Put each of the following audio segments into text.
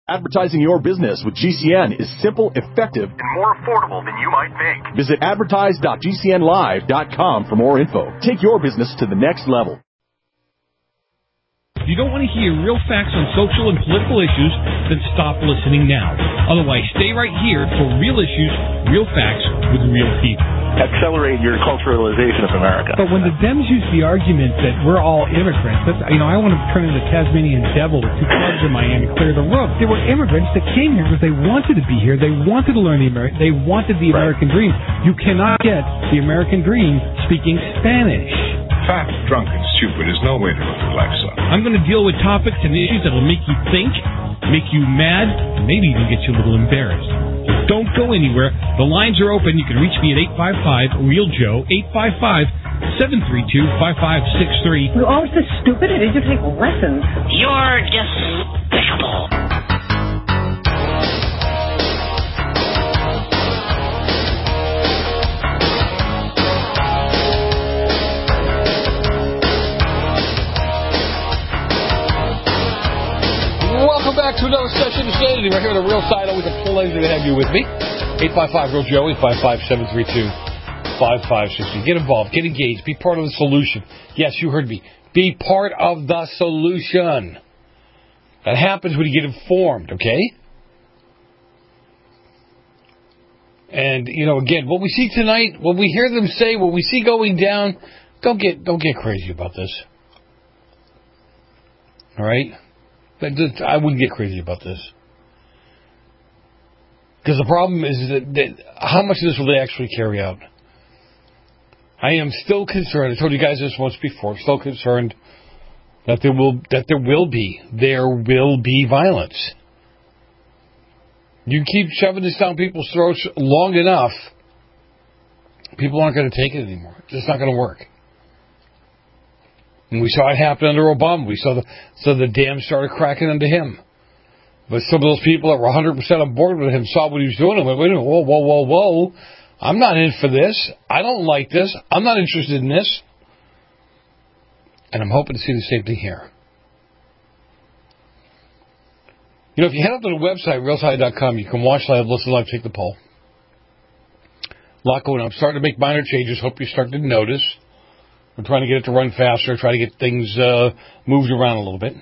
Advertising your business with GCN is simple, effective, and more affordable than you might think. Visit advertise.gcnlive.com for more info. Take your business to the next level. If you don't want to hear real facts on social and political issues, then stop listening now. Otherwise, stay right here for real issues, real facts with real people. Accelerate your culturalization of America. But when the Dems use the argument that we're all immigrants, that's, I want to turn into Tasmanian devil with two clubs in Miami, clear the road. They were immigrants that came here because they wanted to be here. They wanted to learn they wanted the American dream. You cannot get the American dream speaking Spanish. Fat, drunk, and stupid is no way to live your life, son. I'm going to deal with topics and issues that will make you think, make you mad, and maybe even get you a little embarrassed. So don't go anywhere. The lines are open. You can reach me at 855-REAL-JOE, 855-732-5563. You're always so stupid. I need you to take lessons. You're despicable. Welcome back to another session of Sanity right here on the Real Side. Always a pleasure to have you with me. 855-REAL-JOE, 855-732-5560. Get involved. Get engaged. Be part of the solution. Yes, you heard me. Be part of the solution. That happens when you get informed, okay? And, again, what we see tonight, what we hear them say, what we see going down, don't get crazy about this. All right? I wouldn't get crazy about this. Because the problem is that how much of this will they actually carry out? I am still concerned. I told you guys this once before. I'm still concerned that there will be violence. You keep shoving this down people's throats long enough, people aren't going to take it anymore. It's just not going to work. And we saw it happen under Obama. We saw the dam started cracking under him. But some of those people that were 100% on board with him saw what he was doing and went, wait a minute, whoa. I'm not in for this. I don't like this. I'm not interested in this. And I'm hoping to see the same thing here. If you head up to the website, realside.com, you can watch live, listen live, take the poll. A lot going on. I'm starting to make minor changes. Hope you're starting to notice. I'm trying to get it to run faster, try to get things moved around a little bit.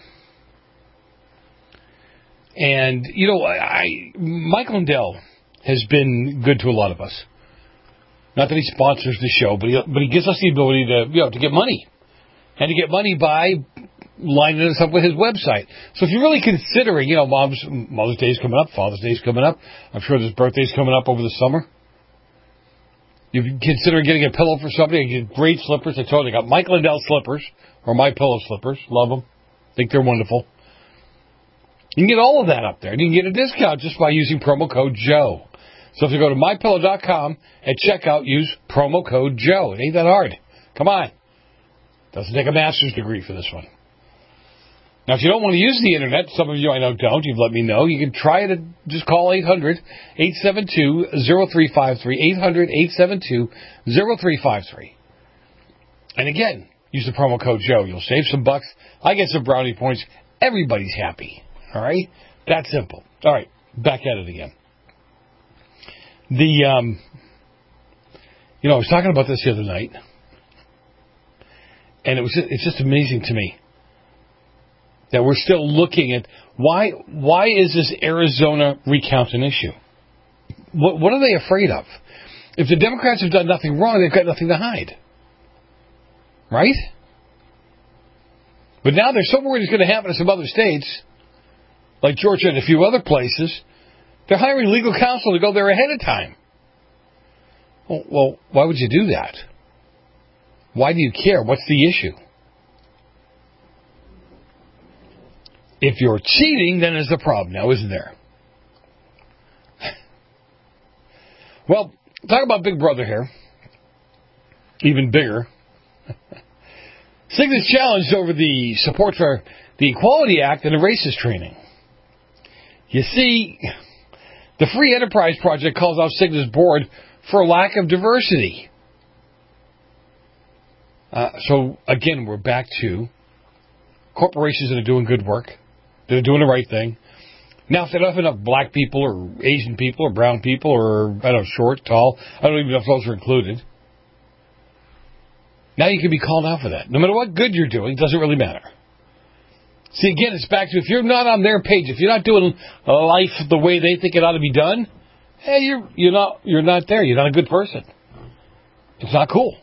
And, Mike Lindell has been good to a lot of us. Not that he sponsors the show, but he gives us the ability to get money. And to get money by lining us up with his website. So if you're really considering, Mother's Day is coming up, Father's Day is coming up, I'm sure there's birthdays coming up over the summer. You consider getting a pillow for somebody. You get great slippers. I told you, I got Mike Lindell slippers, or My Pillow slippers. Love them. Think they're wonderful. You can get all of that up there. And you can get a discount just by using promo code Joe. So if you go to MyPillow.com at checkout, use promo code Joe. It ain't that hard. Come on. Doesn't take a master's degree for this one. Now, if you don't want to use the Internet, some of you I know don't, you've let me know, you can try it, just call 800-872-0353, 800-872-0353. And again, use the promo code Joe. You'll save some bucks. I get some brownie points. Everybody's happy. All right? That simple. All right, back at it again. I was talking about this the other night, and it's just amazing to me that we're still looking at why is this Arizona recount an issue? What are they afraid of? If the Democrats have done nothing wrong, they've got nothing to hide. Right? But now they're so worried it's going to happen in some other states, like Georgia and a few other places, they're hiring legal counsel to go there ahead of time. Well, why would you do that? Why do you care? What's the issue? If you're cheating, then there's a problem now, isn't there? Well, talk about Big Brother here. Even bigger. Cygnus challenged over the support for the Equality Act and the racist training. You see, the Free Enterprise Project calls out Cygnus board for a lack of diversity. So, again, we're back to corporations that are doing good work, that are doing the right thing, Now, if they don't have enough black people or Asian people or brown people or, I don't know, short, tall, I don't even know if those are included. Now you can be called out for that. No matter what good you're doing, it doesn't really matter. See, again, it's back to if you're not on their page, if you're not doing life the way they think it ought to be done, hey, you're not there. You're not a good person. It's not cool.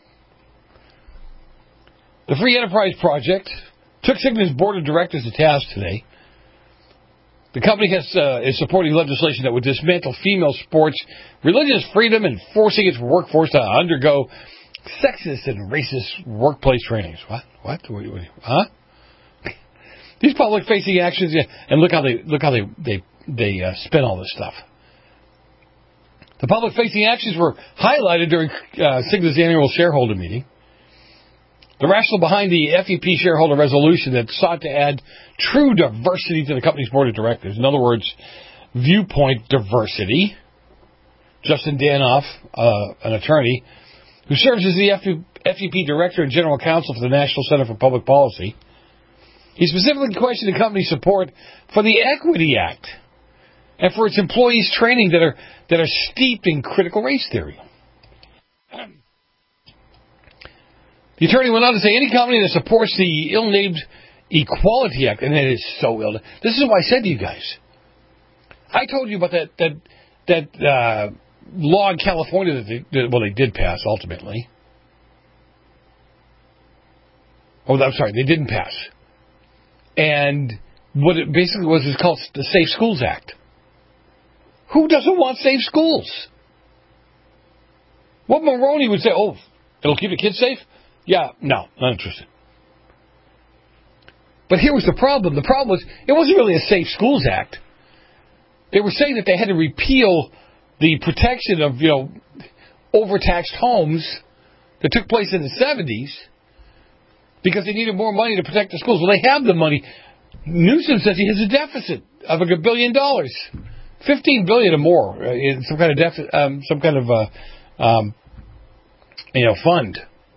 The Free Enterprise Project took Cigna's board of directors to task today. The company is supporting legislation that would dismantle female sports, religious freedom, and forcing its workforce to undergo sexist and racist workplace trainings. What? Huh? These public-facing actions, and look how they spin all this stuff. The public-facing actions were highlighted during Cigna's annual shareholder meeting. The rationale behind the FEP shareholder resolution that sought to add true diversity to the company's board of directors. In other words, viewpoint diversity. Justin Danoff, an attorney, who serves as the FEP director and general counsel for the National Center for Public Policy, he specifically questioned the company's support for the Equity Act and for its employees' training that are steeped in critical race theory. The attorney went on to say any company that supports the ill-named Equality Act, and it is so ill. This is what I said to you guys. I told you about that law in California that they did pass ultimately. Oh, I'm sorry, they didn't pass. And what it basically was is called the Safe Schools Act. Who doesn't want safe schools? What Maroney would say, oh, it'll keep the kids safe? Yeah, no, not interested. But here was the problem. The problem was it wasn't really a Safe Schools Act. They were saying that they had to repeal the protection of, overtaxed homes that took place in the 70s because they needed more money to protect the schools. Well, they have the money. Newsom says he has a deficit of $1 billion, $15 billion or more in some kind of deficit, fund.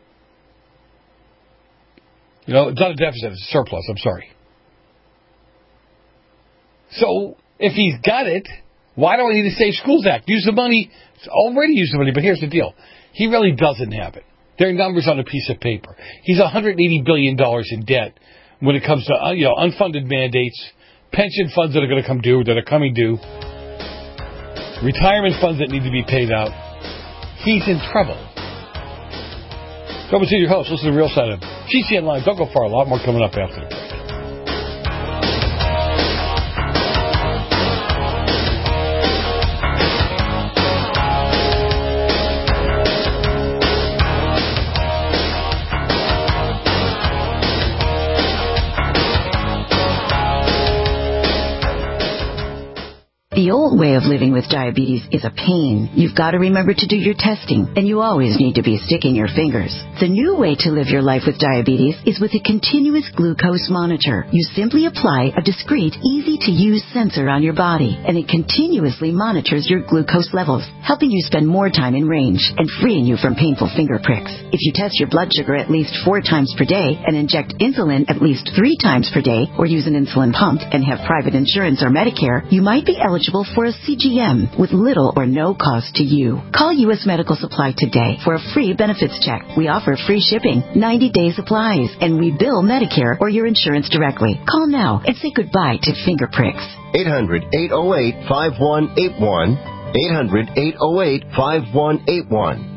It's not a deficit; it's a surplus. I'm sorry. So if he's got it, why do I need a Safe Schools Act? Use the money. Already used the money, but here's the deal: he really doesn't have it. They're numbers on a piece of paper. He's $180 billion in debt when it comes to unfunded mandates, pension funds that are going to come due, that are coming due, retirement funds that need to be paid out. He's in trouble. Come and see your host. Listen to the real side of GCN Live. Don't go far. A lot more coming up after the break. The old way of living with diabetes is a pain. You've got to remember to do your testing, and you always need to be sticking your fingers. The new way to live your life with diabetes is with a continuous glucose monitor. You simply apply a discreet, easy-to-use sensor on your body, and it continuously monitors your glucose levels, helping you spend more time in range and freeing you from painful finger pricks. If you test your blood sugar at least 4 times per day and inject insulin at least 3 times per day, or use an insulin pump and have private insurance or Medicare, you might be eligible for a CGM with little or no cost to you. Call U.S. Medical Supply today for a free benefits check. We offer free shipping, 90-day supplies, and we bill Medicare or your insurance directly. Call now and say goodbye to finger pricks. 800-808-5181. 800-808-5181.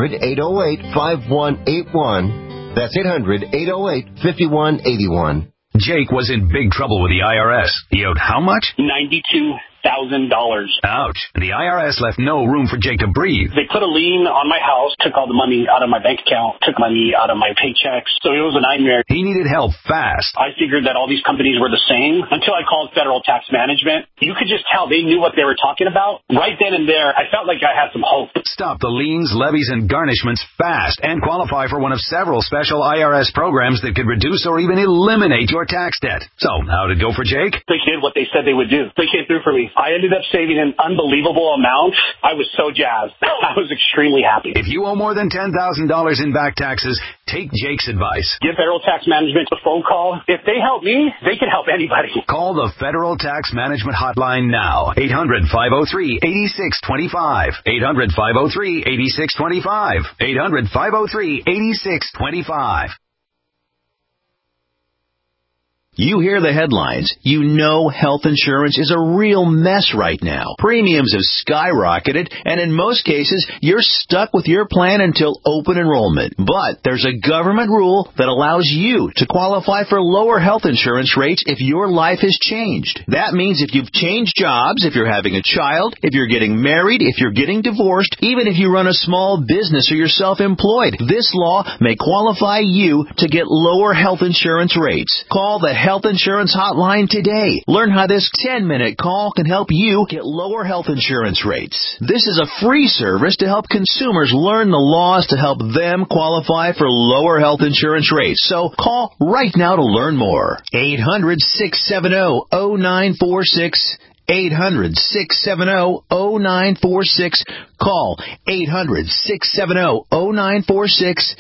800-808-5181. That's 800-808-5181. Jake was in big trouble with the IRS. He owed how much? $92,000. Ouch. The IRS left no room for Jake to breathe. They put a lien on my house, took all the money out of my bank account, took money out of my paychecks. So it was a nightmare. He needed help fast. I figured that all these companies were the same until I called Federal Tax Management. You could just tell they knew what they were talking about. Right then and there, I felt like I had some hope. Stop the liens, levies, and garnishments fast and qualify for one of several special IRS programs that could reduce or even eliminate your tax debt. So, how'd it go for Jake? They did what they said they would do. They came through for me. I ended up saving an unbelievable amount. I was so jazzed. I was extremely happy. If you owe more than $10,000 in back taxes, take Jake's advice. Give Federal Tax Management a phone call. If they help me, they can help anybody. Call the Federal Tax Management Hotline now. 800-503-8625. 800-503-8625. 800-503-8625. You hear the headlines. You know health insurance is a real mess right now. Premiums have skyrocketed, and in most cases, you're stuck with your plan until open enrollment. But there's a government rule that allows you to qualify for lower health insurance rates if your life has changed. That means if you've changed jobs, if you're having a child, if you're getting married, if you're getting divorced, even if you run a small business or you're self-employed, this law may qualify you to get lower health insurance rates. Call the Health Insurance Hotline today. Learn how this 10-minute call can help you get lower health insurance rates. This is a free service to help consumers learn the laws to help them qualify for lower health insurance rates. So call right now to learn more. 800-670-0946. 800-670-0946. Call 800-670-0946.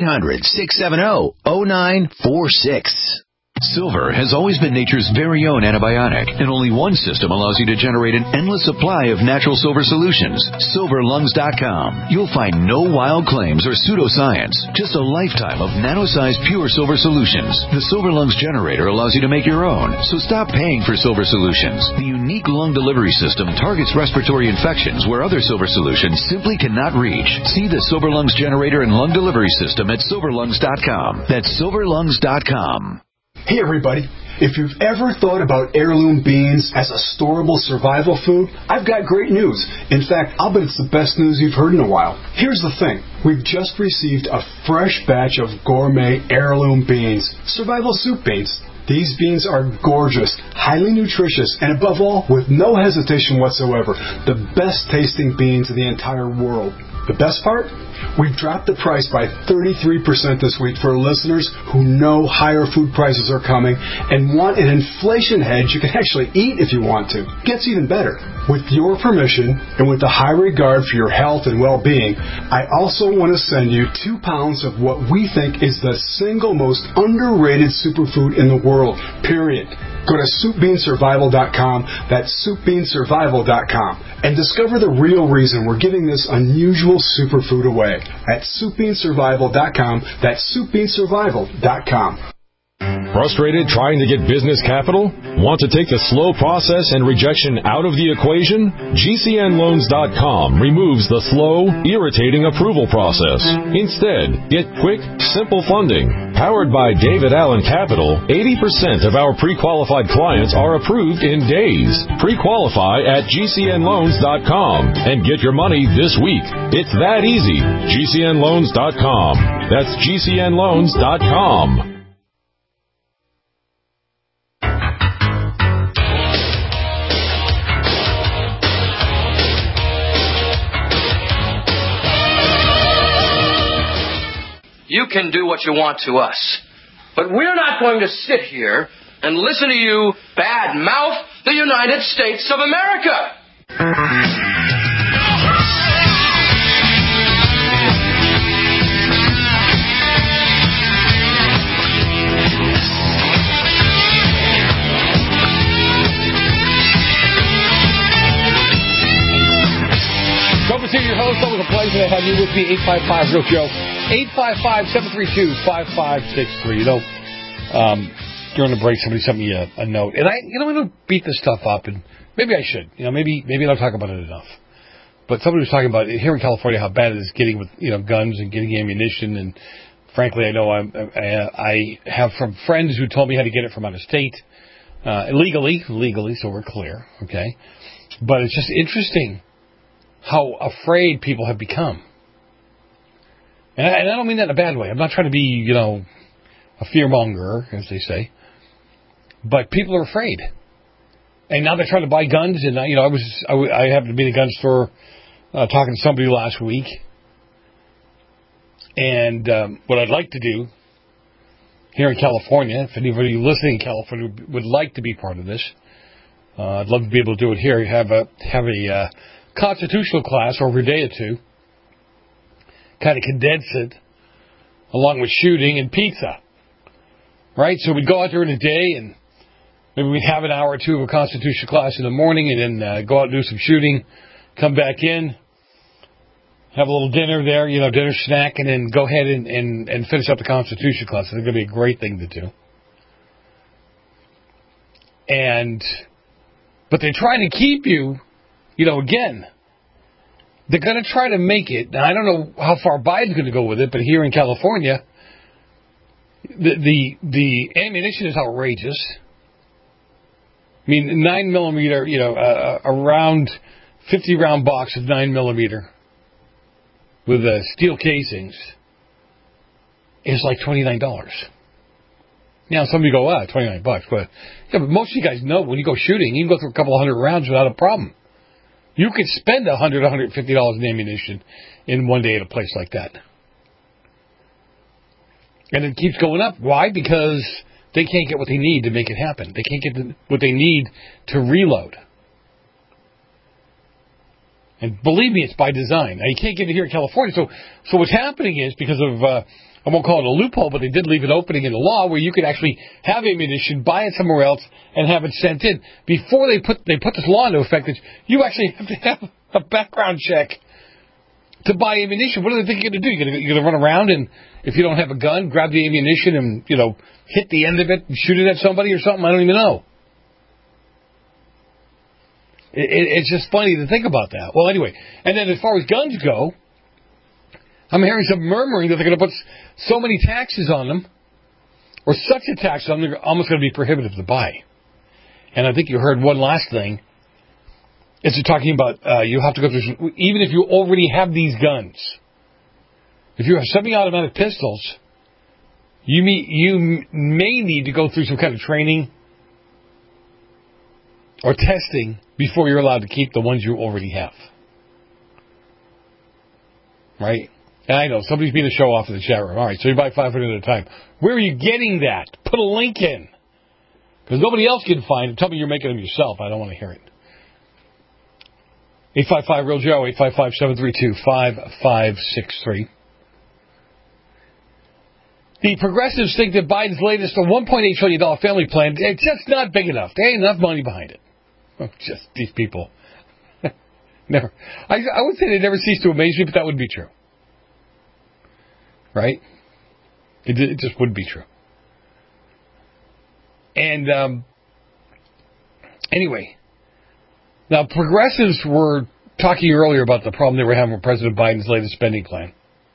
800-670-0946. Silver has always been nature's very own antibiotic, and only one system allows you to generate an endless supply of natural silver solutions. SilverLungs.com. You'll find no wild claims or pseudoscience, just a lifetime of nano-sized pure silver solutions. The Silver Lungs generator allows you to make your own, so stop paying for silver solutions. The unique lung delivery system targets respiratory infections where other silver solutions simply cannot reach. See the Silver Lungs generator and lung delivery system at SilverLungs.com. That's SilverLungs.com. Hey everybody, if you've ever thought about heirloom beans as a storable survival food, I've got great news. In fact, I'll bet it's the best news you've heard in a while. Here's the thing. We've just received a fresh batch of gourmet heirloom beans, survival soup beans. These beans are gorgeous, highly nutritious, and above all, with no hesitation whatsoever, the best tasting beans in the entire world. The best part? We've dropped the price by 33% this week for listeners who know higher food prices are coming and want an inflation hedge you can actually eat if you want to. Gets even better. With your permission and with the high regard for your health and well-being, I also want to send you 2 pounds of what we think is the single most underrated superfood in the world, period. Go to SoupBeanSurvival.com, that's SoupBeanSurvival.com, and discover the real reason we're giving this unusual superfood away at SoupBeanSurvival.com, that's SoupBeanSurvival.com. Frustrated trying to get business capital? Want to take the slow process and rejection out of the equation? GCNLoans.com removes the slow, irritating approval process. Instead, get quick, simple funding. Powered by David Allen Capital, 80% of our pre-qualified clients are approved in days. Pre-qualify at GCNLoans.com and get your money this week. It's that easy. GCNLoans.com. That's GCNLoans.com. You can do what you want to us. But we're not going to sit here and listen to you bad-mouth the United States of America. Don't see your host. Always a pleasure to have you with me. 855 Real Joe. 855-732-5563. You know, during the break, somebody sent me a note, and I don't beat this stuff up, and maybe I should. Maybe I don't talk about it enough. But somebody was talking about here in California how bad it is getting with guns and getting ammunition, and frankly, I know I have from friends who told me how to get it from out of state, legally, so we're clear, okay. But it's just interesting how afraid people have become. And I don't mean that in a bad way. I'm not trying to be, a fearmonger, as they say. But people are afraid. And now they're trying to buy guns. And, I happened to be in a gun store talking to somebody last week. And what I'd like to do here in California, if anybody listening in California would like to be part of this, I'd love to be able to do it here. Have a constitutional class over a day or two. Kind of condense it, along with shooting and pizza. Right? So we'd go out there in a day, and maybe we'd have an hour or two of a constitutional class in the morning, and then go out and do some shooting, come back in, have a little dinner there, dinner snack, and then go ahead and finish up the constitution class. I think it'd be a great thing to do. But they're trying to keep you, again, they're going to try to make it. Now, I don't know how far Biden's going to go with it, but here in California, the ammunition is outrageous. I mean, 9mm, around 50-round box of 9mm with steel casings is like $29. Now, somebody go, $29, but most of you guys know when you go shooting, you can go through a couple of hundred rounds without a problem. You could spend $100, $150 in ammunition in one day at a place like that. And it keeps going up. Why? Because they can't get what they need to make it happen. They can't get what they need to reload. And believe me, it's by design. Now, you can't get it here in California. So what's happening is because of, I won't call it a loophole, but they did leave an opening in the law where you could actually have ammunition, buy it somewhere else, and have it sent in. Before they put this law into effect, that you actually have to have a background check to buy ammunition. What do they think you're going to do? You're going to run around and, if you don't have a gun, grab the ammunition and, hit the end of it and shoot it at somebody or something? I don't even know. It's just funny to think about that. Well, anyway, and then as far as guns go, I'm hearing some murmuring that they're going to put so many taxes on them, or such a tax on them, they're almost going to be prohibitive to buy. And I think you heard one last thing. Is they're talking about you have to go through, even if you already have these guns, if you have semi-automatic pistols, you may need to go through some kind of training or testing before you're allowed to keep the ones you already have. Right? And I know, somebody's being a show off in the chat room. All right, so you buy 500 at a time. Where are you getting that? Put a link in. Because nobody else can find it. Tell me you're making them yourself. I don't want to hear it. 855-REAL-JOE, 855-732-5563. The progressives think that Biden's latest $1.8 trillion family plan, it's just not big enough. There ain't enough money behind it. Just these people. Never. I would say they never cease to amaze me, but that would be true. Right? It just would be true. And anyway, now progressives were talking earlier about the problem they were having with President Biden's latest spending plan.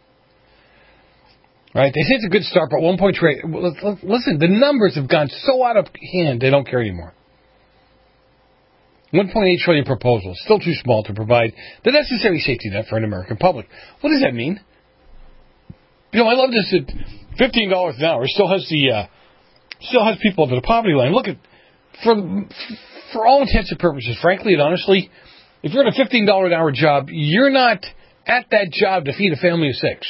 Right? They say it's a good start, but 1.3. Listen, the numbers have gone so out of hand, they don't care anymore. 1.8 trillion proposal, still too small to provide the necessary safety net for an American public. What does that mean? I love this at $15 an hour. Still has people under the poverty line. Look at, for all intents and purposes, frankly and honestly, if you're in a $15 an hour job, you're not at that job to feed a family of 6.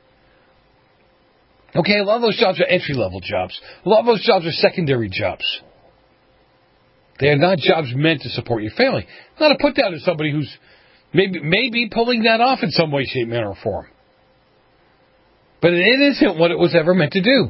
Okay, a lot of those jobs are entry-level jobs. A lot of those jobs are secondary jobs. They are not jobs meant to support your family. Not to put down to somebody who's maybe pulling that off in some way, shape, manner, or form. But it isn't what it was ever meant to do.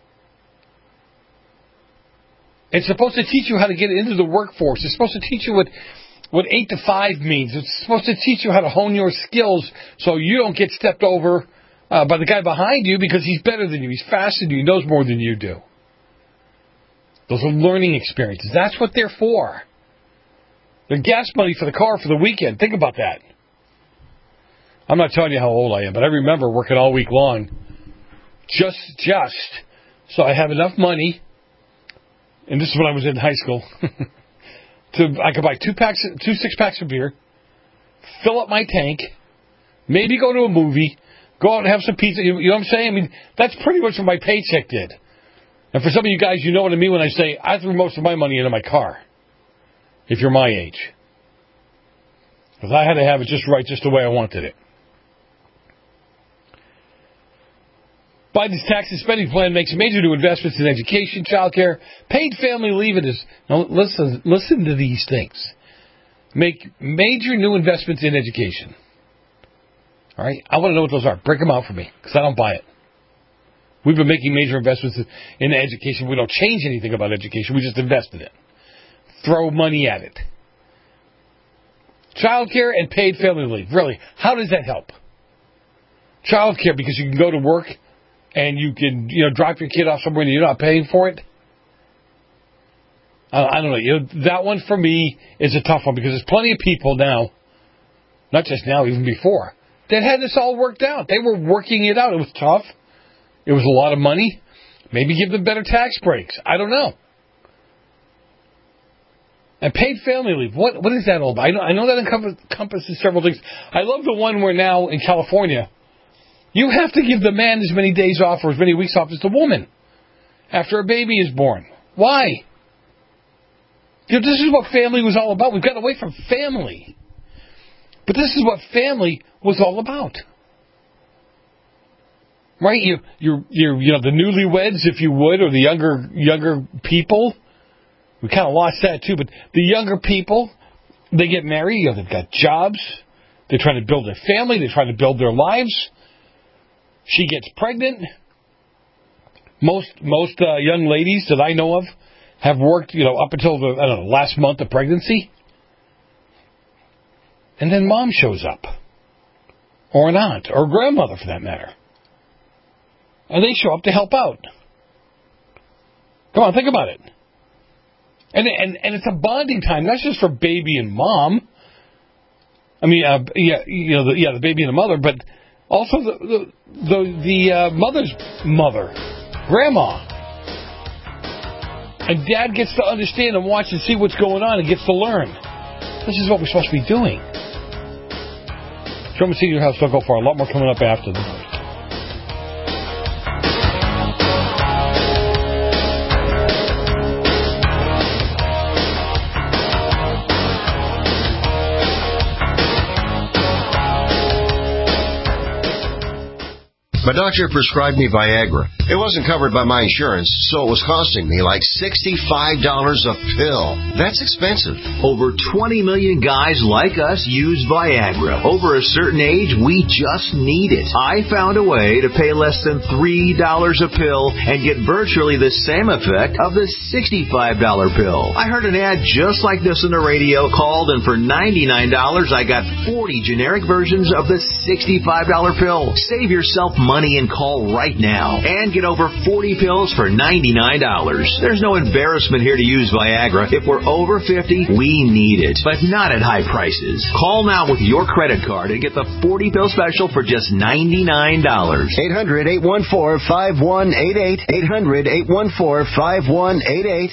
It's supposed to teach you how to get into the workforce. It's supposed to teach you what 8 to 5 means. It's supposed to teach you how to hone your skills so you don't get stepped over by the guy behind you because he's better than you. He's faster than you. He knows more than you do. Those are learning experiences. That's what they're for. They're gas money for the car for the weekend. Think about that. I'm not telling you how old I am, but I remember working all week long just so I have enough money, and this is when I was in high school, I could buy 2 6-packs of beer, fill up my tank, maybe go to a movie, go out and have some pizza. You know what I'm saying? I mean, that's pretty much what my paycheck did. And for some of you guys, you know what I mean when I say I threw most of my money into my car, if you're my age. Because I had to have it just right, just the way I wanted it. Biden's tax and spending plan makes major new investments in education, child care, paid family leave. Now listen to these things. Make major new investments in education. All right? I want to know what those are. Break them out for me, because I don't buy it. We've been making major investments in education. We don't change anything about education. We just invest in it. Throw money at it. Child care and paid family leave. Really, how does that help? Child care, because you can go to work and you can, drop your kid off somewhere and you're not paying for it. I don't know. That one for me is a tough one, because there's plenty of people now, not just now, even before, that had this all worked out. They were working it out. It was tough. It was a lot of money. Maybe give them better tax breaks. I don't know. And paid family leave. What is that all about? I know that encompasses several things. I love the one where now in California, you have to give the man as many days off or as many weeks off as the woman after a baby is born. Why? This is what family was all about. We've gotten away from family. But this is what family was all about. Right? You're the newlyweds, if you would, or the younger people. We kind of lost that too, but the younger people, they get married, they've got jobs, they're trying to build their family, they're trying to build their lives. She gets pregnant. Most young ladies that I know of have worked, up until the last month of pregnancy. And then mom shows up. Or an aunt, or a grandmother for that matter. And they show up to help out. Come on, think about it. And it's a bonding time, not just for baby and mom. I mean, the baby and the mother, but also the mother's mother, grandma. And dad gets to understand and watch and see what's going on and gets to learn. This is what we're supposed to be doing. Sherman Senior House, don't go far. A lot more coming up after this. My doctor prescribed me Viagra. It wasn't covered by my insurance, so it was costing me like $65 a pill. That's expensive. Over 20 million guys like us use Viagra. Over a certain age, we just need it. I found a way to pay less than $3 a pill and get virtually the same effect of the $65 pill. I heard an ad just like this on the radio, called, and for $99, I got 40 generic versions of the $65 pill. Save yourself money and call right now and get over 40 pills for $99. There's no embarrassment here to use Viagra. If we're over 50, we need it, but not at high prices. Call now with your credit card and get the 40 pill special for just $99. 800-814-5188. 800-814-5188.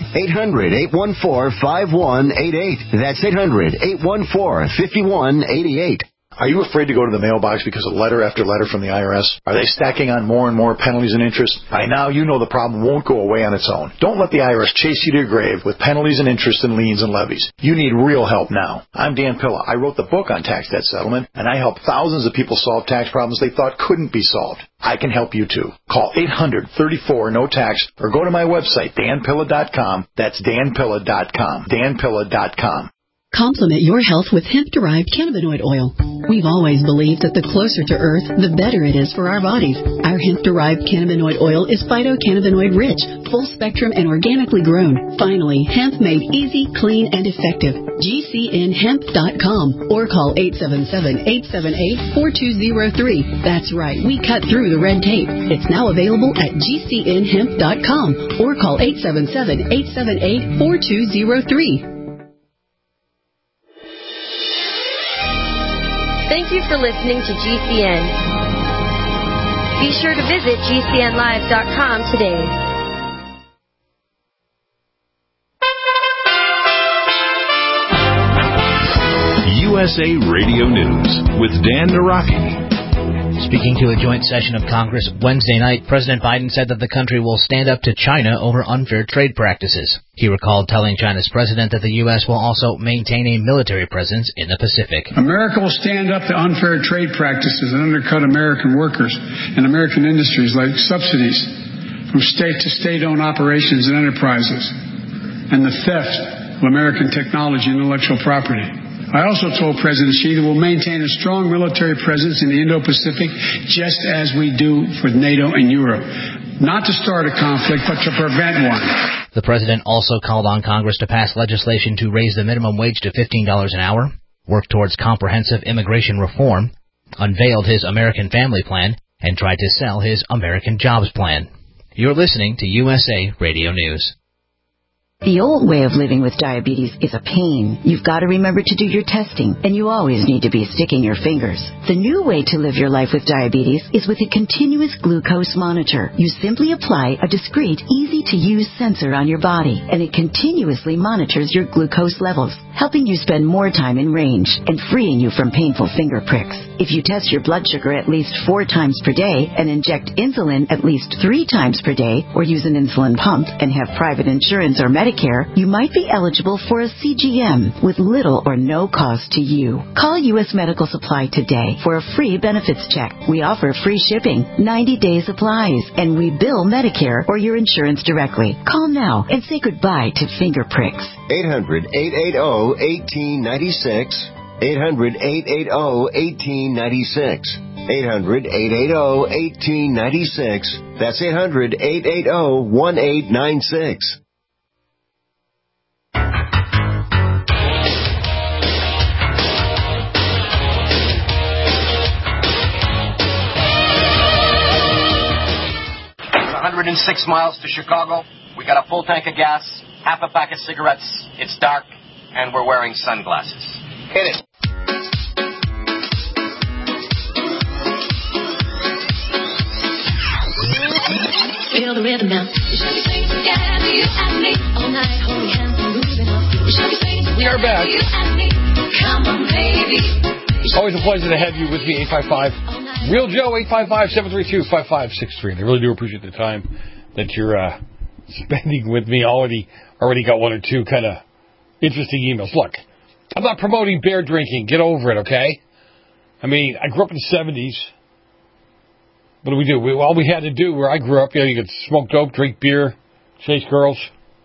800-814-5188. That's 800-814-5188. Are you afraid to go to the mailbox because of letter after letter from the IRS? Are they stacking on more and more penalties and interest? By now, you know the problem won't go away on its own. Don't let the IRS chase you to your grave with penalties and interest and liens and levies. You need real help now. I'm Dan Pilla. I wrote the book on tax debt settlement, and I help thousands of people solve tax problems they thought couldn't be solved. I can help you too. Call 800-34-NO-TAX or go to my website, danpilla.com. That's danpilla.com. danpilla.com. Complement your health with hemp-derived cannabinoid oil. We've always believed that the closer to Earth, the better it is for our bodies. Our hemp-derived cannabinoid oil is phytocannabinoid-rich, full-spectrum, and organically grown. Finally, hemp made easy, clean, and effective. GCNhemp.com or call 877-878-4203. That's right, we cut through the red tape. It's now available at GCNhemp.com or call 877-878-4203. Thank you for listening to GCN. Be sure to visit GCNlive.com today. USA Radio News with Dan Naraki. Speaking to a joint session of Congress Wednesday night, President Biden said that the country will stand up to China over unfair trade practices. He recalled telling China's president that the U.S. will also maintain a military presence in the Pacific. America will stand up to unfair trade practices that undercut American workers and American industries, like subsidies from state to state-owned operations and enterprises, and the theft of American technology and intellectual property. I also told President Xi that we'll maintain a strong military presence in the Indo-Pacific, just as we do for NATO and Europe. Not to start a conflict, but to prevent one. The president also called on Congress to pass legislation to raise the minimum wage to $15 an hour, work towards comprehensive immigration reform, unveiled his American Family Plan, and tried to sell his American Jobs Plan. You're listening to USA Radio News. The old way of living with diabetes is a pain. You've got to remember to do your testing, and you always need to be sticking your fingers. The new way to live your life with diabetes is with a continuous glucose monitor. You simply apply a discreet, easy-to-use sensor on your body, and it continuously monitors your glucose levels, helping you spend more time in range and freeing you from painful finger pricks. If you test your blood sugar at least 4 times per day and inject insulin at least 3 times per day, or use an insulin pump and have private insurance or Medicare, you might be eligible for a CGM with little or no cost to you. Call U.S. Medical Supply today for a free benefits check. We offer free shipping, 90-day supplies, and we bill Medicare or your insurance directly. Call now and say goodbye to finger pricks. 800-880-1896. 800-880-1896. 800-880-1896. That's 800-880-1896. It's 106 miles to Chicago. We got a full tank of gas, half a pack of cigarettes. It's dark, and we're wearing sunglasses. Hit it. Feel the rhythm now. We are back. Always a pleasure to have you with me, 855. Real Joe, 855-732-5563. I really do appreciate the time that you're spending with me. Already got one or two kind of interesting emails. Look, I'm not promoting beer drinking. Get over it, okay? I mean, I grew up in the 70s. What do we do? All we had to do where I grew up, you could smoke dope, drink beer, chase girls.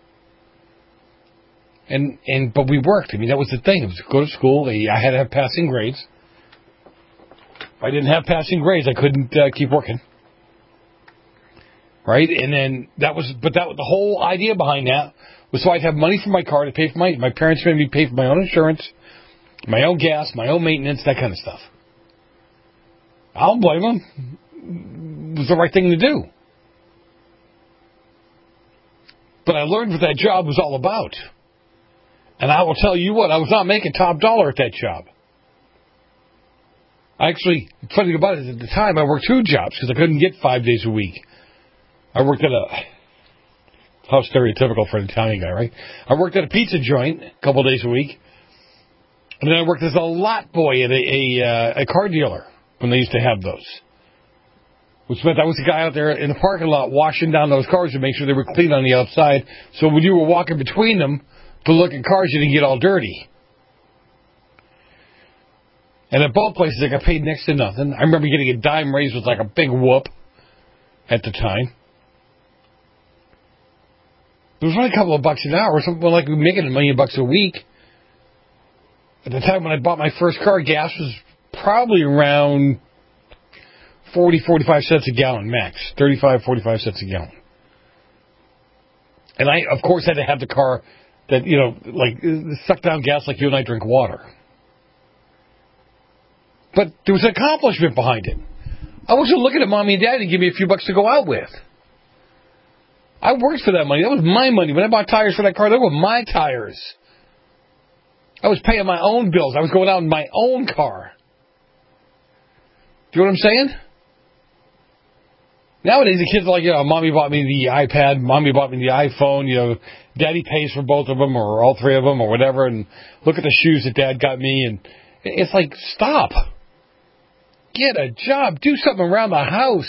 But we worked. I mean, that was the thing. It was go to school. I had to have passing grades. If I didn't have passing grades, I couldn't keep working. Right? And then the whole idea behind that was so I'd have money for my car to pay for my parents made me pay for my own insurance, my own gas, my own maintenance, that kind of stuff. I don't blame them. It was the right thing to do. But I learned what that job was all about. And I will tell you what, I was not making top dollar at that job. Actually, the funny thing about it is at the time I worked 2 jobs because I couldn't get 5 days a week. I worked at how stereotypical for an Italian guy, right? I worked at a pizza joint a couple of days a week. And then I worked as a lot boy at a car dealer when they used to have those. Which meant I was the guy out there in the parking lot washing down those cars to make sure they were clean on the outside. So when you were walking between them to look at cars, you didn't get all dirty. And at both places, I got paid next to nothing. I remember getting a dime raise was like a big whoop at the time. It was only a couple of bucks an hour, something like making $1 million a week. At the time when I bought my first car, gas was probably around 45 cents a gallon max. 45 cents a gallon. And I, of course, had to have the car that, like, suck down gas like you and I drink water. But there was an accomplishment behind it. I wasn't looking at mommy and daddy to give me a few bucks to go out with. I worked for that money. That was my money. When I bought tires for that car, they were my tires. I was paying my own bills. I was going out in my own car. Do you know what I'm saying? Nowadays, the kids are like, mommy bought me the iPad, mommy bought me the iPhone, daddy pays for both of them or all 3 of them or whatever, and look at the shoes that dad got me, and it's like, stop. Get a job. Do something around the house.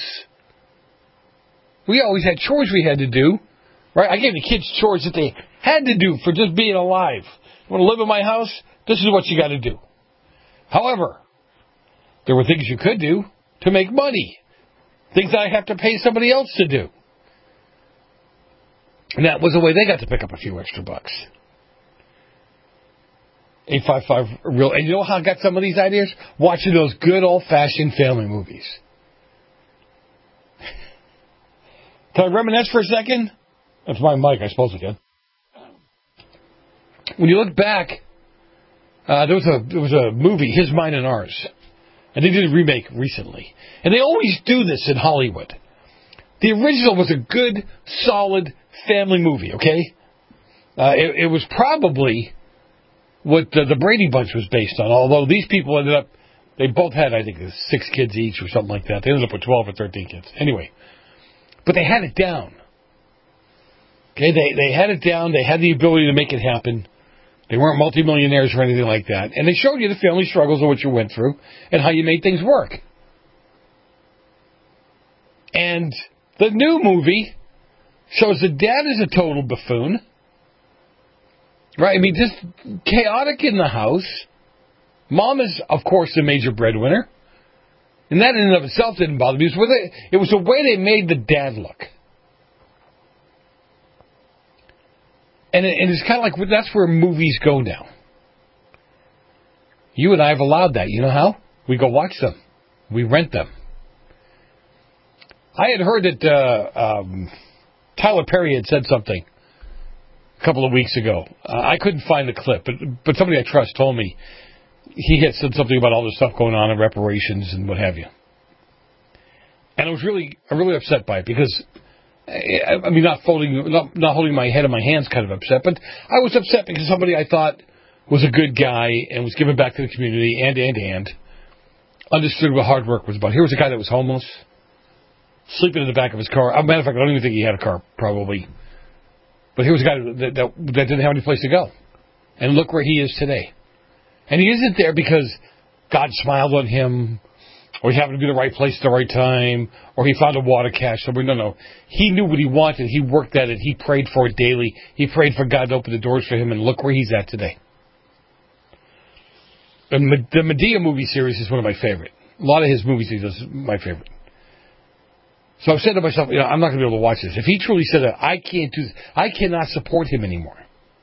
We always had chores we had to do. Right? I gave the kids chores that they had to do for just being alive. You want to live in my house? This is what you got to do. However, there were things you could do to make money. Things that I have to pay somebody else to do. And that was the way they got to pick up a few extra bucks. 855-REAL. And you know how I got some of these ideas? Watching those good old-fashioned family movies. Can I reminisce for a second? That's my mic, I suppose I can. When you look back, there was a movie, His, Mine, and Ours. And they did a remake recently. And they always do this in Hollywood. The original was a good, solid family movie, okay? It was probably what the Brady Bunch was based on, although these people ended up, they both had, I think, 6 kids each or something like that. They ended up with 12 or 13 kids. Anyway. But they had it down. Okay, they had it down. They had the ability to make it happen. They weren't multimillionaires or anything like that. And they showed you the family struggles of what you went through and how you made things work. And the new movie shows the dad is a total buffoon. Right? I mean, just chaotic in the house. Mom is, of course, the major breadwinner. And that in and of itself didn't bother me. It was the way they made the dad look. And it's kind of like, that's where movies go now. You and I have allowed that. You know how? We go watch them. We rent them. I had heard that Tyler Perry had said something a couple of weeks ago. I couldn't find the clip, but somebody I trust told me he had said something about all the stuff going on in reparations and what have you. And I was really upset by it because, I mean, not holding my head in my hands kind of upset, but I was upset because somebody I thought was a good guy and was giving back to the community and understood what hard work was about. Here was a guy that was homeless, sleeping in the back of his car. As a matter of fact, I don't even think he had a car, probably. But here was a guy that didn't have any place to go. And look where he is today. And he isn't there because God smiled on him, or he happened to be in the right place at the right time, or he found a water cache somewhere. No. He knew what he wanted. He worked at it. He prayed for it daily. He prayed for God to open the doors for him, and look where he's at today. And the Medea movie series is one of my favorite. A lot of his movies he does my favorite. So I said to myself, I'm not going to be able to watch this. If he truly said that, I can't do this. I cannot support him anymore.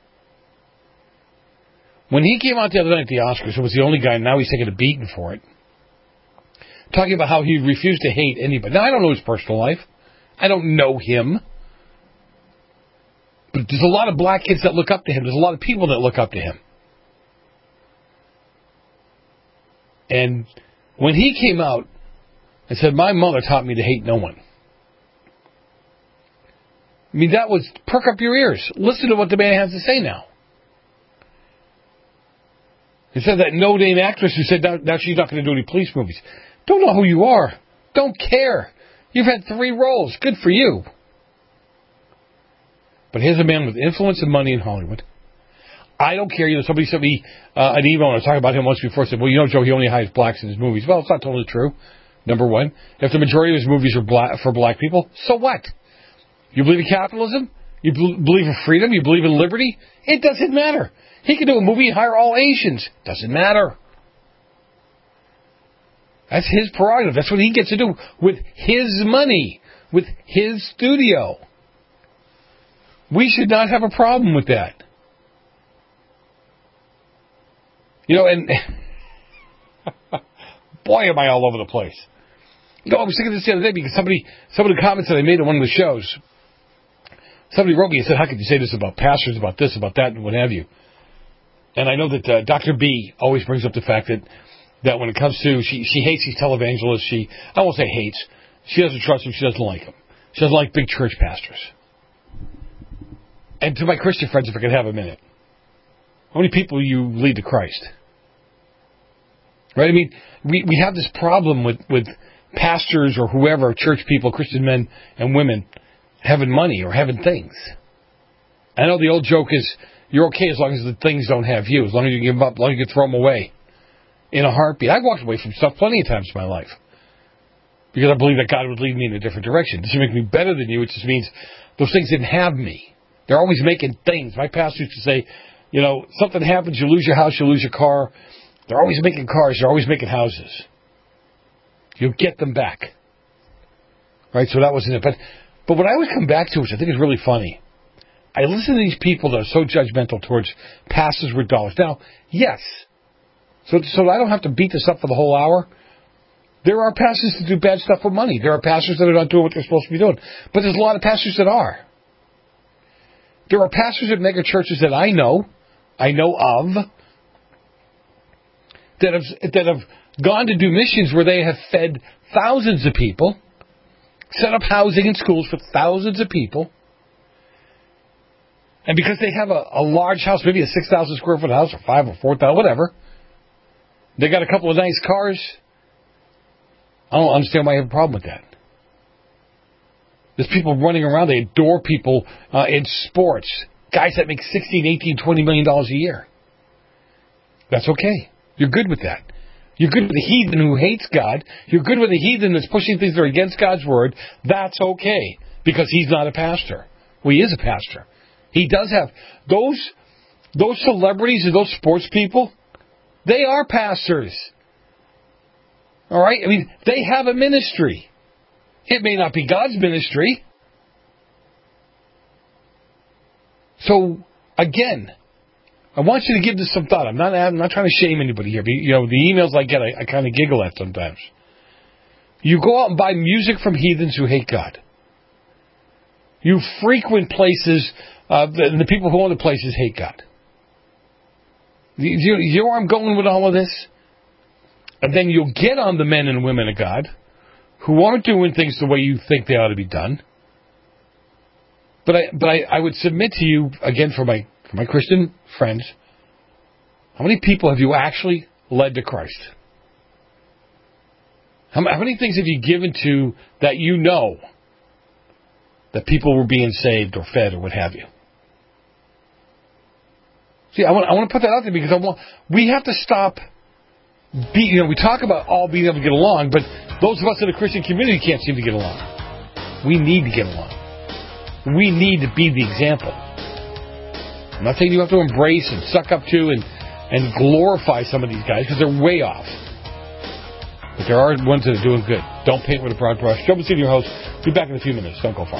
When he came out the other night at the Oscars, it was the only guy, and now he's taking a beating for it, talking about how he refused to hate anybody. Now, I don't know his personal life. I don't know him. But there's a lot of black kids that look up to him. There's a lot of people that look up to him. And when he came out and said, my mother taught me to hate no one. I mean, that was, perk up your ears. Listen to what the man has to say now. Instead of that no-name actress who said now she's not going to do any police movies. Don't know who you are. Don't care. You've had 3 roles. Good for you. But here's a man with influence and money in Hollywood. I don't care. Somebody sent me an email and I was talking about him once before. Said, well, Joe, he only hires blacks in his movies. Well, it's not totally true. Number one. If the majority of his movies are for black people, so what? You believe in capitalism? You believe in freedom? You believe in liberty? It doesn't matter. He can do a movie and hire all Asians. Doesn't matter. That's his prerogative. That's what he gets to do with his money, with his studio. We should not have a problem with that. And boy, am I all over the place. I was thinking this the other day because some of the comments that I made on one of the shows, somebody wrote me and said, how could you say this about pastors, about this, about that, and what have you? And I know that Dr. B always brings up the fact that when it comes to, she hates these televangelists. I won't say hates. She doesn't trust them. She doesn't like them. She doesn't like big church pastors. And to my Christian friends, if I could have a minute, how many people you lead to Christ? Right? I mean, we have this problem with pastors or whoever, church people, Christian men and women, having money or having things. I know the old joke is, you're okay as long as the things don't have you, as long as you give them up, as long as you can throw them away. in a heartbeat. I walked away from stuff plenty of times in my life because I believe that God would lead me in a different direction. It doesn't make me better than you. It just means those things didn't have me. They're always making things. My pastor used to say, something happens, you lose your house, you lose your car. They're always making cars. They're always making houses. You'll get them back. Right? So that wasn't it. But what I always come back to, which I think is really funny, I listen to these people that are so judgmental towards pastors with dollars. Now, yes, so I don't have to beat this up for the whole hour. There are pastors that do bad stuff with money. There are pastors that are not doing what they're supposed to be doing. But there's a lot of pastors that are. There are pastors at mega churches that I know of, that have gone to do missions where they have fed thousands of people, set up housing and schools for thousands of people. And because they have a large house, maybe a 6,000 square foot house, or 5 or 4,000, whatever, they got a couple of nice cars. I don't understand why you have a problem with that. There's people running around. They adore people in sports. Guys that make $16, $18, $20 million a year. That's okay. You're good with that. You're good with the heathen who hates God. You're good with the heathen that's pushing things that are against God's word. That's okay. Because he's not a pastor. Well, he is a pastor. He does have those celebrities and those sports people, they are pastors. All right? I mean, they have a ministry. It may not be God's ministry. So, again, I want you to give this some thought. I'm not trying to shame anybody here. But, the emails I get, I kind of giggle at sometimes. You go out and buy music from heathens who hate God. You frequent places, the people who own the places hate God. You know where I'm going with all of this? And then you'll get on the men and women of God who aren't doing things the way you think they ought to be done. But I would submit to you, again, for my Christian friends, how many people have you actually led to Christ? How many things have you given to that you know that people were being saved or fed or what have you? See, I want to put that out there because we have to stop. We talk about all being able to get along, but those of us in the Christian community can't seem to get along. We need to get along. We need to be the example. I'm not saying you have to embrace and suck up to and glorify some of these guys because they're way off. But there are ones that are doing good. Don't paint with a broad brush. Joe Messina, your host. Be back in a few minutes. Don't go far.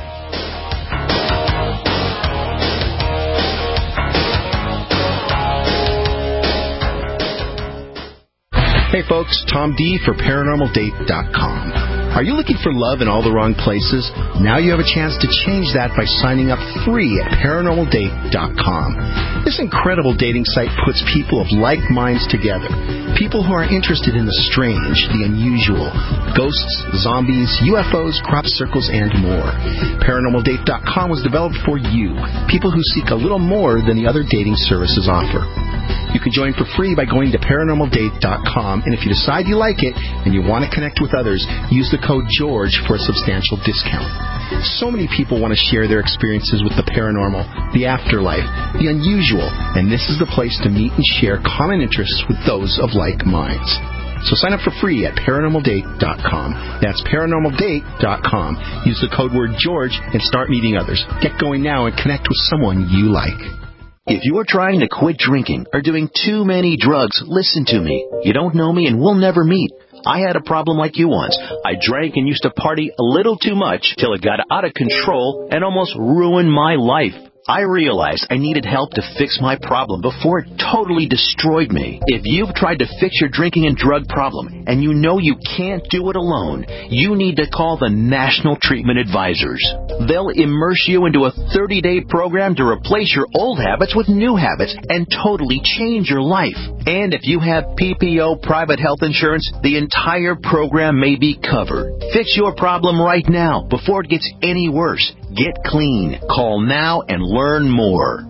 Hey folks, Tom D for ParanormalDate.com. Are you looking for love in all the wrong places? Now you have a chance to change that by signing up free at ParanormalDate.com. This incredible dating site puts people of like minds together. People who are interested in the strange, the unusual, ghosts, zombies, UFOs, crop circles, and more. ParanormalDate.com was developed for you, people who seek a little more than the other dating services offer. You can join for free by going to ParanormalDate.com, and if you decide you like it and you want to connect with others, use the code GEORGE for a substantial discount. So many people want to share their experiences with the paranormal, the afterlife, the unusual, and this is the place to meet and share common interests with those of like minds. So sign up for free at ParanormalDate.com. That's ParanormalDate.com. Use the code word GEORGE and start meeting others. Get going now and connect with someone you like. If you're trying to quit drinking or doing too many drugs, listen to me. You don't know me and we'll never meet. I had a problem like you once. I drank and used to party a little too much till it got out of control and almost ruined my life. I realized I needed help to fix my problem before it totally destroyed me. If you've tried to fix your drinking and drug problem and you know you can't do it alone, you need to call the National Treatment Advisors. They'll immerse you into a 30-day program to replace your old habits with new habits and totally change your life. And if you have PPO private health insurance, the entire program may be covered. Fix your problem right now before it gets any worse. Get clean. Call now and learn more.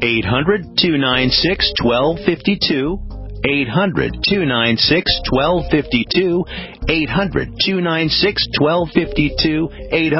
800-296-1252. 800-296-1252. 800-296-1252.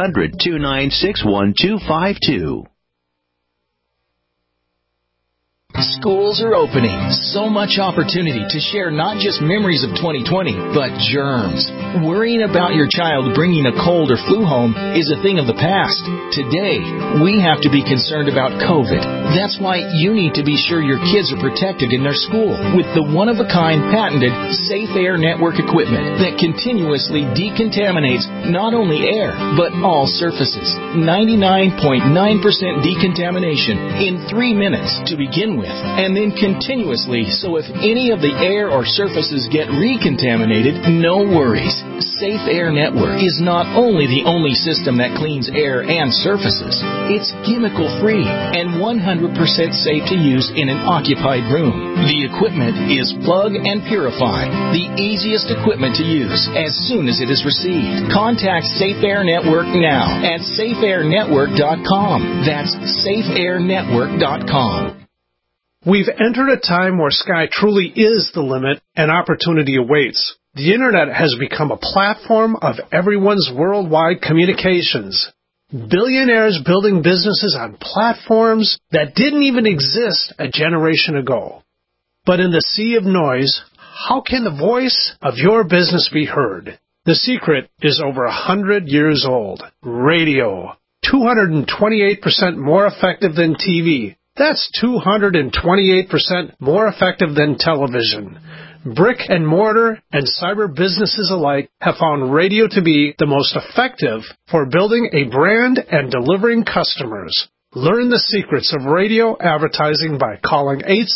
800-296-1252. Schools are opening. So much opportunity to share not just memories of 2020, but germs. Worrying about your child bringing a cold or flu home is a thing of the past. Today, we have to be concerned about COVID. That's why you need to be sure your kids are protected in their school with the one-of-a-kind patented Safe Air Network equipment that continuously decontaminates not only air, but all surfaces. 99.9% decontamination in 3 minutes to begin with, and then continuously, so if any of the air or surfaces get recontaminated, no worries. Safe Air Network is not only the only system that cleans air and surfaces, it's chemical-free and 100% safe to use in an occupied room. The equipment is plug and purify, the easiest equipment to use as soon as it is received. Contact Safe Air Network now at safeairnetwork.com. That's safeairnetwork.com. We've entered a time where sky truly is the limit and opportunity awaits. The Internet has become a platform of everyone's worldwide communications. Billionaires building businesses on platforms that didn't even exist a generation ago. But in the sea of noise, how can the voice of your business be heard? The secret is over 100 years old. Radio. 228% more effective than TV. That's 228% more effective than television. Brick and mortar and cyber businesses alike have found radio to be the most effective for building a brand and delivering customers. Learn the secrets of radio advertising by calling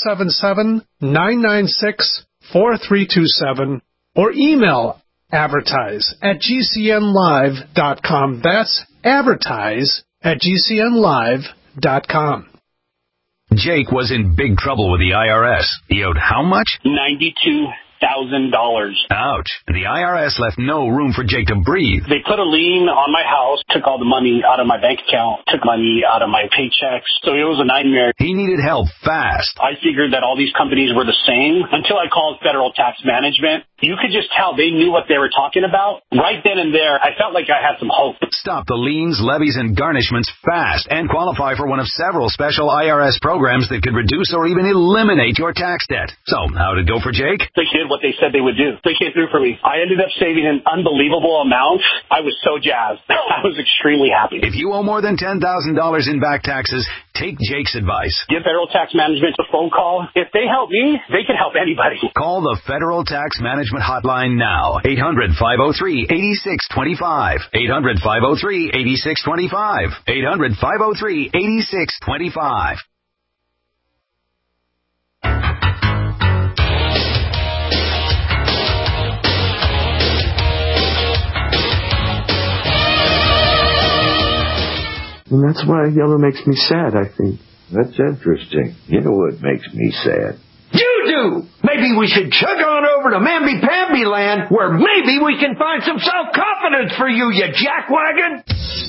877-996-4327 or email advertise@gcnlive.com. That's advertise@gcnlive.com. Jake was in big trouble with the IRS. He owed how much? $92,000. Ouch. The IRS left no room for Jake to breathe. They put a lien on my house, took all the money out of my bank account, took money out of my paychecks. So it was a nightmare. He needed help fast. I figured that all these companies were the same until I called Federal Tax Management. You could just tell they knew what they were talking about. Right then and there, I felt like I had some hope. Stop the liens, levies, and garnishments fast and qualify for one of several special IRS programs that could reduce or even eliminate your tax debt. So, how did it go for Jake? They did what they said they would do. They came through for me. I ended up saving an unbelievable amount. I was so jazzed. I was extremely happy. If you owe more than $10,000 in back taxes, take Jake's advice. Give Federal Tax Management a phone call. If they help me, they can help anybody. Call the Federal Tax Management hotline now. 800-503-8625. 800-503-8625. 800-503-8625. And that's why yellow makes me sad, I think. That's interesting. You know what makes me sad? You do! Maybe we should chug on over to Mamby-Pamby land, where maybe we can find some self-confidence for you, you jackwagon!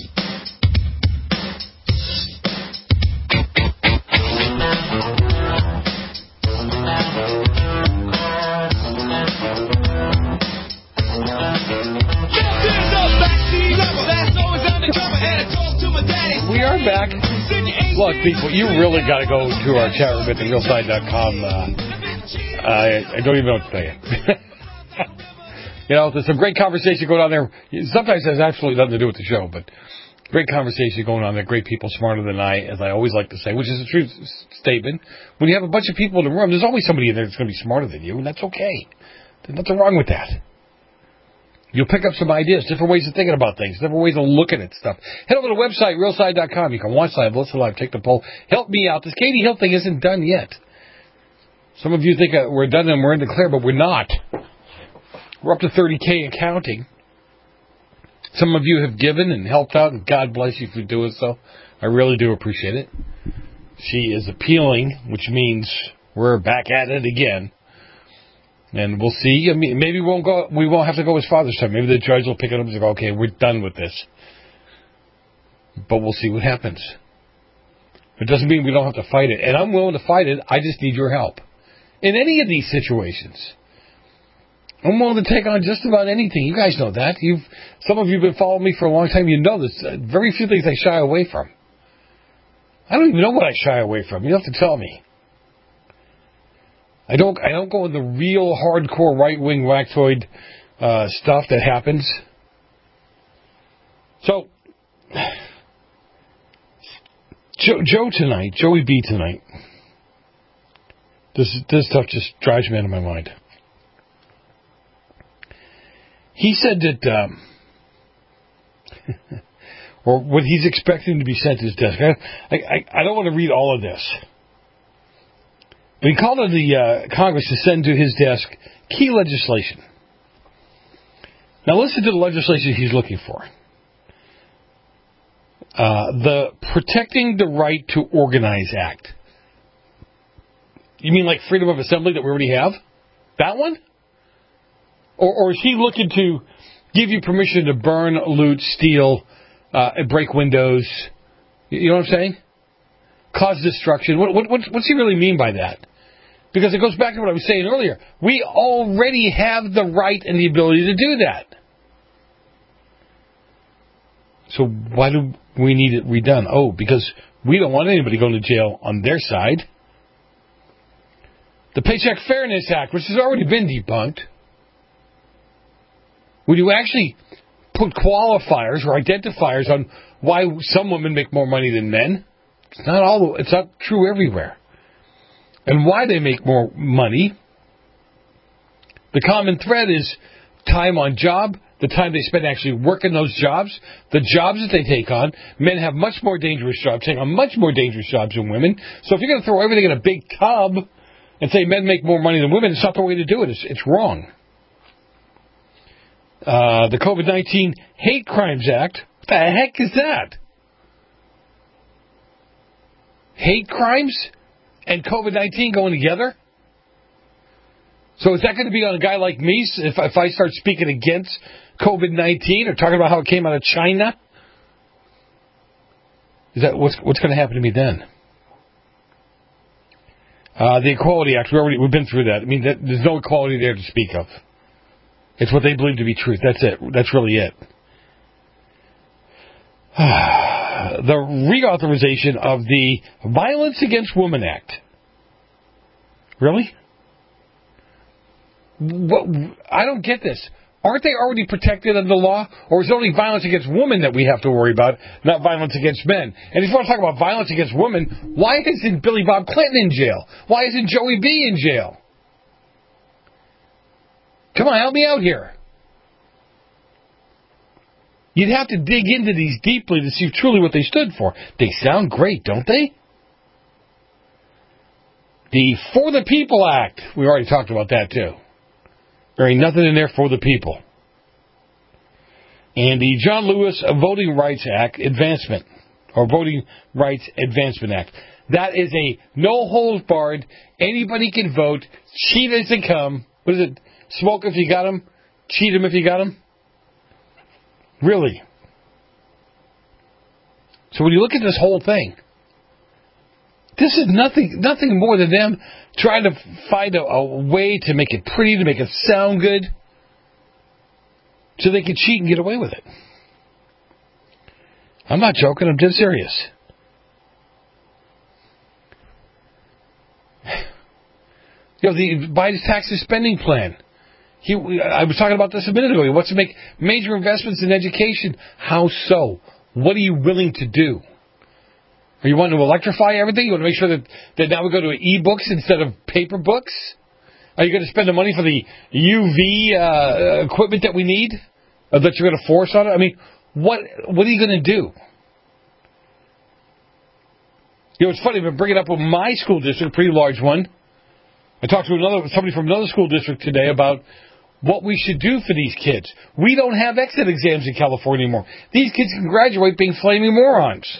We are back. Look, people, you really got to go to our chat room at therealside.com. I don't even know what to tell you. You know, there's some great conversation going on there. Sometimes it has absolutely nothing to do with the show, but great conversation going on there. Great people smarter than I, as I always like to say, which is a true statement. When you have a bunch of people in the room, there's always somebody in there that's going to be smarter than you, and that's okay. There's nothing wrong with that. You'll pick up some ideas, different ways of thinking about things, different ways of looking at stuff. Head over to the website, realside.com. You can watch live, listen live, take the poll. Help me out. This Katie Hill thing isn't done yet. Some of you think we're done and we're in the clear, but we're not. We're up to 30K in counting. Some of you have given and helped out, and God bless you for doing so. I really do appreciate it. She is appealing, which means we're back at it again. And we'll see. I mean, maybe we won't have to go as far this time. Maybe the judge will pick it up and say, okay, we're done with this. But we'll see what happens. It doesn't mean we don't have to fight it. And I'm willing to fight it. I just need your help. In any of these situations. I'm willing to take on just about anything. You guys know that. Some of you have been following me for a long time. You know this. Very few things I shy away from. I don't even know what I shy away from. You have to tell me. I don't go with the real hardcore right-wing wactoid stuff that happens. So, Joey B tonight, this stuff just drives me out of my mind. He said that, or what he's expecting to be sent to his desk. I don't want to read all of this. But he called on the Congress to send to his desk key legislation. Now listen to the legislation he's looking for. The Protecting the Right to Organize Act. You mean like freedom of assembly that we already have? That one? Or is he looking to give you permission to burn, loot, steal, and break windows? You know what I'm saying? Cause destruction. What's he really mean by that? Because it goes back to what I was saying earlier. We already have the right and the ability to do that. So why do we need it redone? Oh, because we don't want anybody going to jail on their side. The Paycheck Fairness Act, which has already been debunked. Would you actually put qualifiers or identifiers on why some women make more money than men? It's not true everywhere. And why they make more money. The common thread is time on job, the time they spend actually working those jobs, the jobs that they take on. Men have much more dangerous jobs, take on much more dangerous jobs than women. So if you're going to throw everything in a big tub and say men make more money than women, it's not the way to do it. It's wrong. The COVID-19 Hate Crimes Act. What the heck is that? Hate crimes and COVID-19 going together? So is that going to be on a guy like me if I start speaking against COVID-19 or talking about how it came out of China? Is that what's going to happen to me then? The Equality Act, we've been through that. I mean, there's no equality there to speak of. It's what they believe to be truth. That's it. That's really it. The reauthorization of the Violence Against Women Act. Really? I don't get this. Aren't they already protected under the law? Or is it only violence against women that we have to worry about, not violence against men? And if you want to talk about violence against women, why isn't Billy Bob Clinton in jail? Why isn't Joey B in jail? Come on, help me out here. You'd have to dig into these deeply to see truly what they stood for. They sound great, don't they? The For the People Act. We already talked about that, too. There ain't nothing in there for the people. And the John Lewis Voting Rights Act Advancement, or Voting Rights Advancement Act. That is a no-holds-barred, anybody can vote, cheat as they come. What is it? Smoke if you got them, cheat them if you got them. Really. So when you look at this whole thing, this is nothing more than them trying to find a way to make it pretty, to make it sound good, so they can cheat and get away with it. I'm not joking, I'm dead serious. You know, the Biden's tax and spending plan. I was talking about this a minute ago. He wants to make major investments in education. How so? What are you willing to do? Are you wanting to electrify everything? You want to make sure that now we go to e-books instead of paper books? Are you going to spend the money for the UV equipment that we need? Or that you're going to force on it? I mean, what are you going to do? You know, it's funny, I've been bringing up with my school district, a pretty large one. I talked to somebody from another school district today about what we should do for these kids. We don't have exit exams in California anymore. These kids can graduate being flaming morons.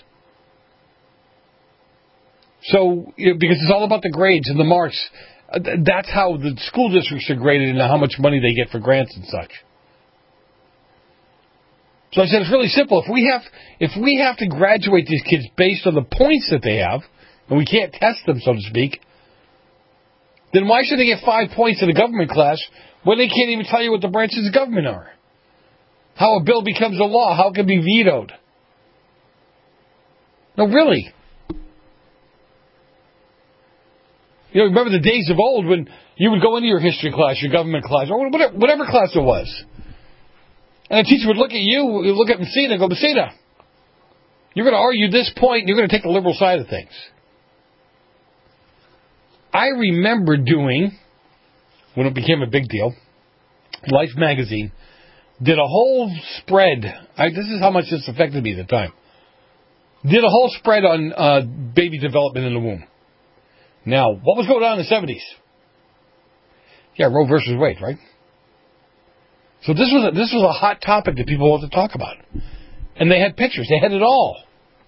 So, because it's all about the grades and the marks, that's how the school districts are graded and how much money they get for grants and such. So I said it's really simple. If we have to graduate these kids based on the points that they have, and we can't test them, so to speak, then why should they get 5 points in a government class when they can't even tell you what the branches of government are? How a bill becomes a law, how it can be vetoed. No, really. You know, remember the days of old when you would go into your history class, your government class, or whatever class it was. And the teacher would look at you, look at Messina, and go, Messina, you're going to argue this point, and you're going to take the liberal side of things. I remember doing, when it became a big deal, Life magazine did a whole spread. This is how much this affected me at the time. Did a whole spread on baby development in the womb. Now, what was going on in the 70s? Yeah, Roe versus Wade, right? So this was a hot topic that people wanted to talk about. And they had pictures. They had it all.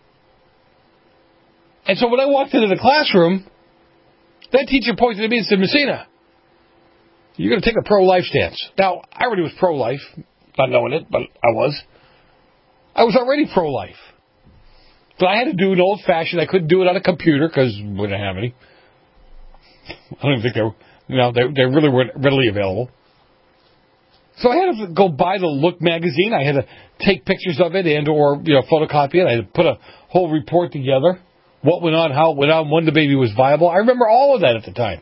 And so when I walked into the classroom, that teacher pointed at me and said, Messina, you're going to take a pro-life stance. Now, I already was pro-life, not knowing it, but I was. I was already pro-life. But I had to do it old-fashioned. I couldn't do it on a computer because we didn't have any. I don't even think they really weren't readily available. So I had to go buy the Look magazine. I had to take pictures of it or photocopy it. I had to put a whole report together. What went on, how it went on, when the baby was viable. I remember all of that at the time.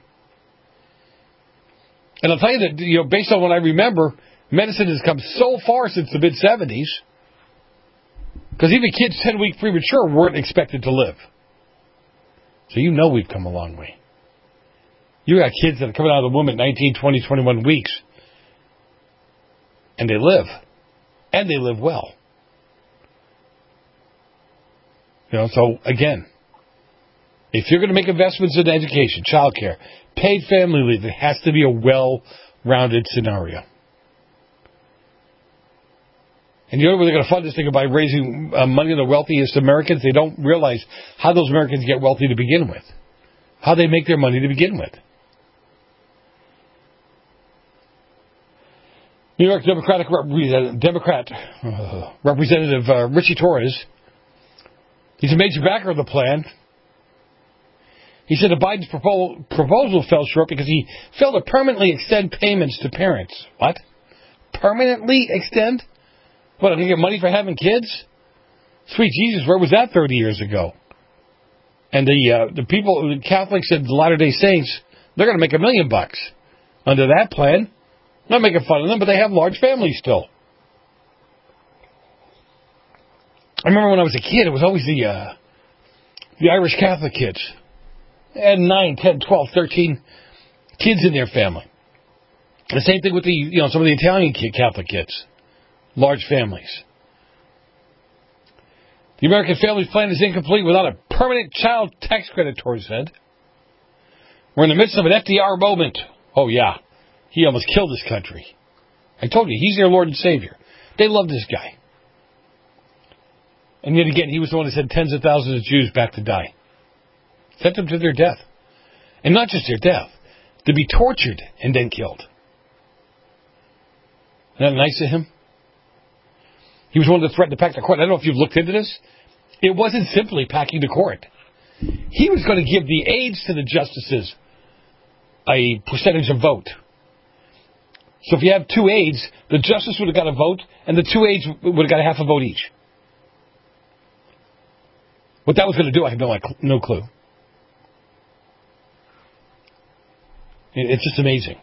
And I'll tell you that, based on what I remember, medicine has come so far since the mid-'70s, because even kids 10 weeks premature weren't expected to live. So we've come a long way. You got kids that are coming out of the womb at 19, 20, 21 weeks, and they live. And they live well. So again, if you're going to make investments in education, childcare, paid family leave, it has to be a well-rounded scenario. And where they're going to fund this thing by raising money on the wealthiest Americans? They don't realize how those Americans get wealthy to begin with. How they make their money to begin with. New York Democrat Representative Richie Torres, he's a major backer of the plan. He said that Biden's proposal fell short because he failed to permanently extend payments to parents. What? Permanently extend? What, I'm going to get money for having kids? Sweet Jesus, where was that 30 years ago? And the people, the Catholics and the Latter-day Saints, they're going to make $1 million under that plan. I'm not making fun of them, but they have large families still. I remember when I was a kid, it was always the Irish Catholic kids. They had 9, 10, 12, 13 kids in their family. The same thing with some of the Italian Catholic kids. Large families. The American Family Plan is incomplete without a permanent child tax credit, Torres said. We're in the midst of an FDR moment. Oh, yeah. He almost killed this country. I told you, he's their Lord and Savior. They love this guy. And yet again, he was the one that sent tens of thousands of Jews back to die. Sent them to their death. And not just their death. To be tortured and then killed. Isn't that nice of him? He was one that threatened to pack the court. I don't know if you've looked into this. It wasn't simply packing the court. He was going to give the aides to the justices a percentage of vote. So if you have 2 aides, the justice would have got a vote, and the 2 aides would have got half a vote each. What that was going to do, I have no clue. It's just amazing.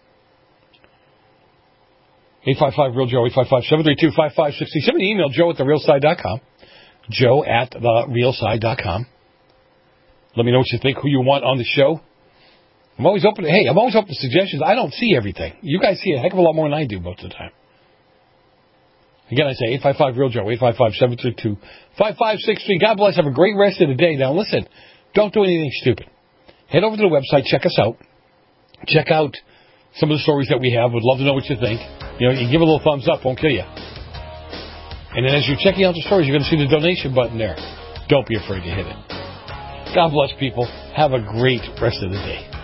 855-REAL-JOE, 855-732-5560. Send me an email, joe@therealside.com. joe@therealside.com. Let me know what you think, who you want on the show. I'm always open to suggestions. I don't see everything. You guys see a heck of a lot more than I do most of the time. Again, I say 855-REAL-JOE, 855-732-5563. God bless. Have a great rest of the day. Now, listen, don't do anything stupid. Head over to the website. Check us out. Check out some of the stories that we have. Would love to know what you think. You give a little thumbs up, won't kill you. And then as you're checking out the stories, you're going to see the donation button there. Don't be afraid to hit it. God bless, people. Have a great rest of the day.